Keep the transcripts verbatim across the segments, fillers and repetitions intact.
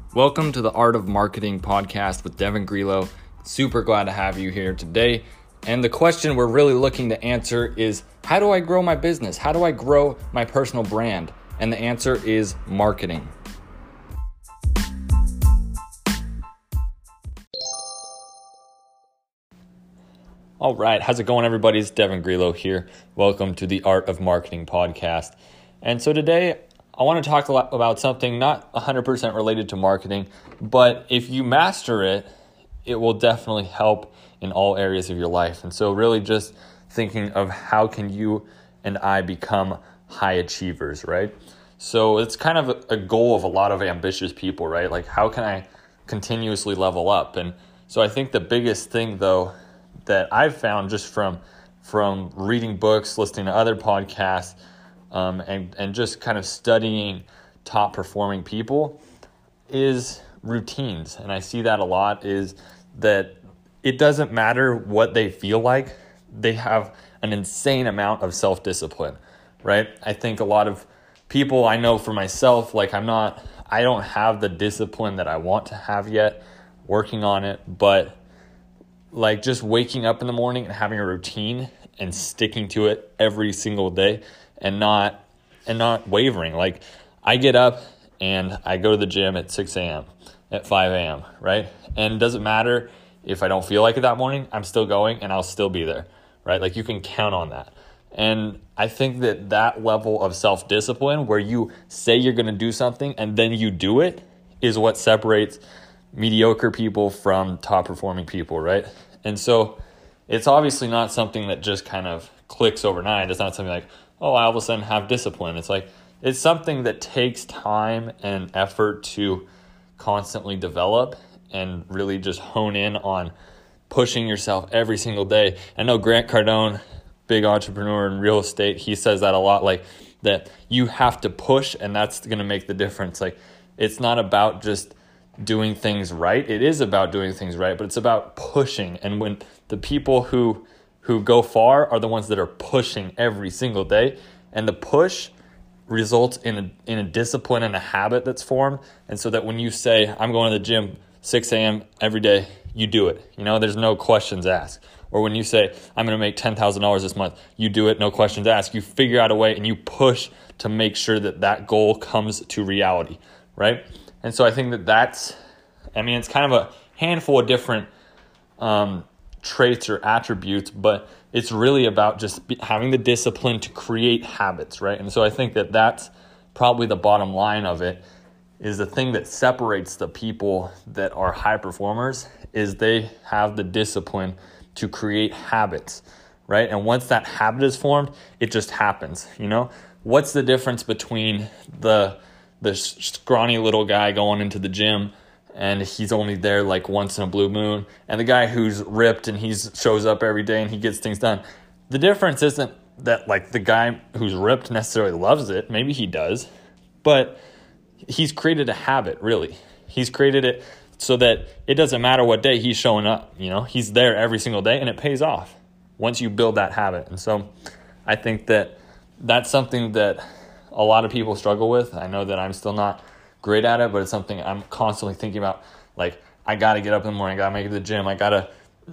Welcome to the Art of Marketing podcast with Devin Grillo. Super glad to have you here today. And the question we're really looking to answer is, how do I grow my business? How do I grow my personal brand? And the answer is marketing. All right, how's it going, everybody? It's Devin Grillo here. Welcome to the Art of Marketing podcast. And so today, I want to talk a lot about something not one hundred percent related to marketing, but if you master it, it will definitely help in all areas of your life. And so really just thinking of how can you and I become high achievers, right? So it's kind of a goal of a lot of ambitious people, right? Like, how can I continuously level up? And so I think the biggest thing, though, that I've found just from from reading books, listening to other podcasts, um, and, and just kind of studying top performing people is routines. And I see that a lot, is that it doesn't matter what they feel like, they have an insane amount of self-discipline, right? I think a lot of people, I know for myself, like I'm not, I don't have the discipline that I want to have yet, working on it, but like just waking up in the morning and having a routine and sticking to it every single day and not and not wavering. Like I get up and I go to the gym at six a.m., at five a.m., right? And it doesn't matter if I don't feel like it that morning, I'm still going and I'll still be there, right? Like you can count on that. And I think that that level of self-discipline where you say you're going to do something and then you do it is what separates mediocre people from top performing people, right? And so it's obviously not something that just kind of clicks overnight. It's not something like, oh, I all of a sudden have discipline. It's like, it's something that takes time and effort to constantly develop and really just hone in on pushing yourself every single day. I know Grant Cardone, big entrepreneur in real estate, he says that a lot, like that you have to push and that's going to make the difference. Like it's not about just doing things right. It is about doing things right, but it's about pushing. And when the people who who go far are the ones that are pushing every single day, and the push results in a in a discipline and a habit that's formed. And so that when you say, I'm going to the gym six a.m. every day, you do it. You know, there's no questions asked. Or when you say, I'm going to make ten thousand dollars this month, you do it, no questions asked. You figure out a way and you push to make sure that that goal comes to reality, right? And so I think that that's, I mean, it's kind of a handful of different um, traits or attributes, but it's really about just be, having the discipline to create habits, right? And so I think that that's probably the bottom line of it, is the thing that separates the people that are high performers is they have the discipline to create habits, right? And once that habit is formed, it just happens, you know? What's the difference between the the scrawny little guy going into the gym and he's only there like once in a blue moon, and the guy who's ripped and he shows up every day and he gets things done? The difference isn't that like the guy who's ripped necessarily loves it. Maybe he does, but he's created a habit, really. He's created it so that it doesn't matter what day he's showing up, you know, he's there every single day, and it pays off once you build that habit. And so I think that that's something that a lot of people struggle with. I know that I'm still not great at it, but it's something I'm constantly thinking about. Like, I got to get up in the morning, I got to make it to the gym, I got to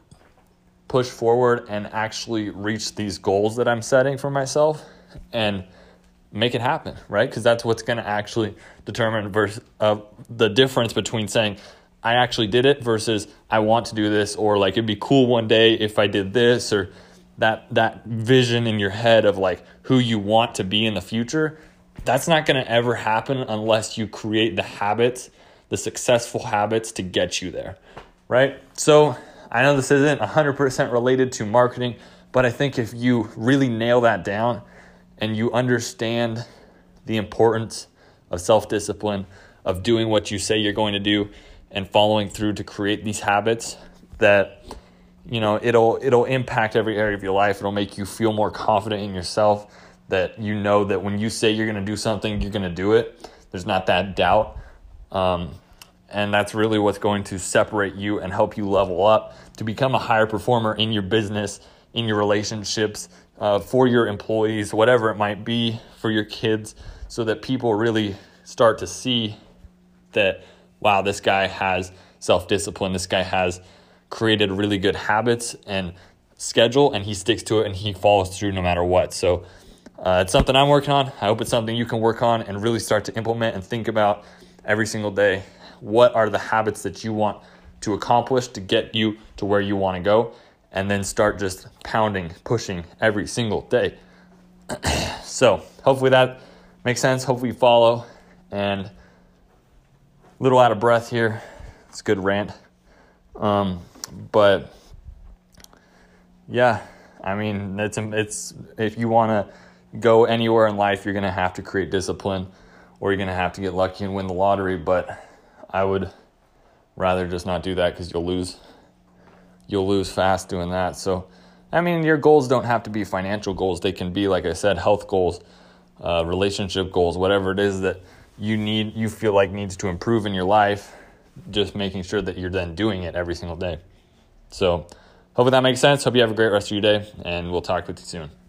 push forward and actually reach these goals that I'm setting for myself and make it happen, right? Because that's what's going to actually determine versus, uh, the difference between saying, I actually did it versus I want to do this, or like it'd be cool one day if I did this, or that that vision in your head of like who you want to be in the future. That's not going to ever happen unless you create the habits, the successful habits to get you there, right? So I know this isn't one hundred percent related to marketing, but I think if you really nail that down and you understand the importance of self-discipline, of doing what you say you're going to do and following through to create these habits, that you know, it'll it'll impact every area of your life. It'll make you feel more confident in yourself, that you know that when you say you're going to do something, you're going to do it. There's not that doubt. Um, and that's really what's going to separate you and help you level up to become a higher performer in your business, in your relationships, uh, for your employees, whatever it might be, for your kids, so that people really start to see that wow, this guy has self-discipline. This guy has created really good habits and schedule, and he sticks to it and he follows through no matter what. So uh, it's something I'm working on. I hope it's something you can work on and really start to implement and think about every single day. What are the habits that you want to accomplish to get you to where you want to go? And then start just pounding, pushing every single day. So hopefully that makes sense. Hopefully you follow. And a little out of breath here. It's a good rant. Um, but yeah, I mean, it's, it's, if you want to go anywhere in life, you're going to have to create discipline, or you're going to have to get lucky and win the lottery. But I would rather just not do that, because you'll lose. You'll lose fast doing that. So, I mean, your goals don't have to be financial goals. They can be, like I said, health goals, uh, relationship goals, whatever it is that you need, you feel like needs to improve in your life. Just making sure that you're then doing it every single day. So, hopefully that makes sense. Hope you have a great rest of your day, and we'll talk with you soon.